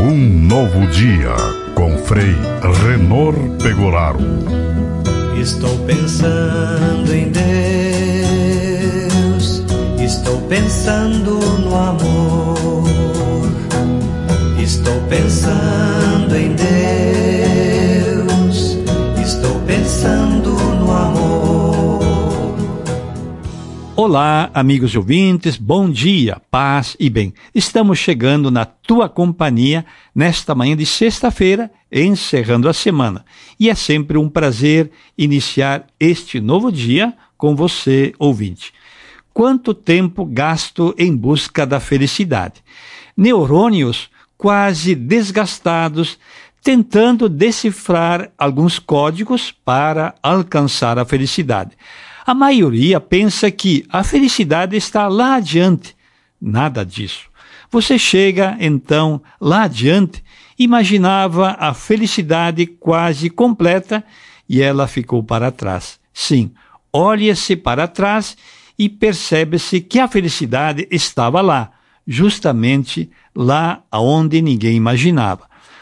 Um novo dia com Frei Renor Pegoraro. Estou pensando em Deus, estou pensando no amor, estou pensando em Deus, estou pensando no amor. Olá, amigos ouvintes, bom dia, paz e bem. Estamos chegando na tua companhia nesta manhã de sexta-feira, encerrando a semana. E é sempre um prazer iniciar este novo dia com você, ouvinte. Quanto tempo gasto em busca da felicidade? Neurônios quase desgastados, tentando decifrar alguns códigos para alcançar a felicidade. A maioria pensa que a felicidade está lá adiante. Nada disso. Você chega, então, lá adiante, imaginava a felicidade quase completa e ela ficou para trás. Sim, olha-se para trás e percebe-se que a felicidade estava lá, justamente lá onde ninguém imaginava.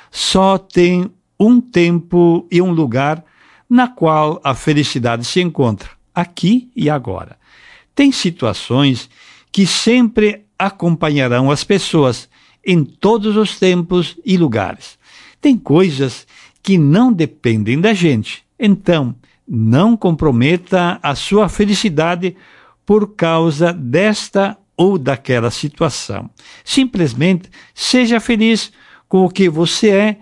Só tem um tempo e um lugar na qual a felicidade se encontra. Aqui e agora. Tem situações que sempre acompanharão as pessoas em todos os tempos e lugares. Tem coisas que não dependem da gente. Então, não comprometa a sua felicidade por causa desta ou daquela situação. Simplesmente seja feliz com o que você é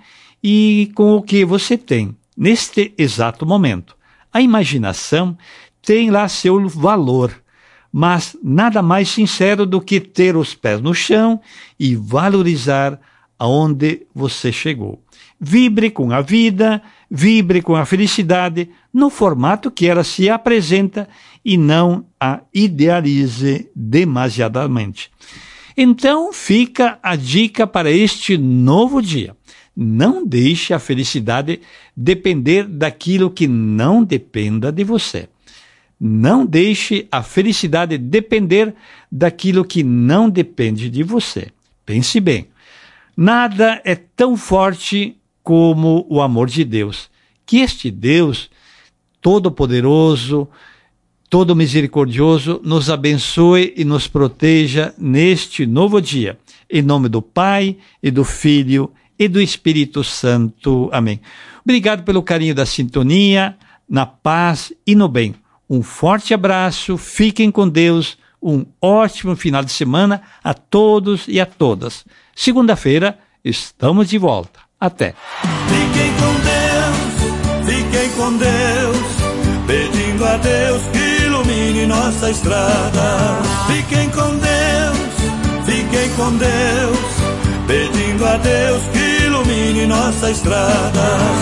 e com o que você tem neste exato momento. A imaginação tem lá seu valor, mas nada mais sincero do que ter os pés no chão e valorizar aonde você chegou. Vibre com a vida, vibre com a felicidade no formato que ela se apresenta e não a idealize demasiadamente. Então fica a dica para este novo dia. Não deixe a felicidade depender daquilo que não dependa de você. Não deixe a felicidade depender daquilo que não depende de você. Pense bem. Nada é tão forte como o amor de Deus. Que este Deus todo-poderoso, todo misericordioso, nos abençoe e nos proteja neste novo dia. Em nome do Pai, e do Filho, e do Espírito Santo. Amém. Obrigado pelo carinho da sintonia, na paz e no bem. Um forte abraço, fiquem com Deus, um ótimo final de semana a todos e a todas. Segunda-feira, estamos de volta. Até. Fiquem com Deus, pedindo a Deus que ilumine nossa estrada. Fiquem com Deus, pedindo a Deus que ilumine nossa estrada.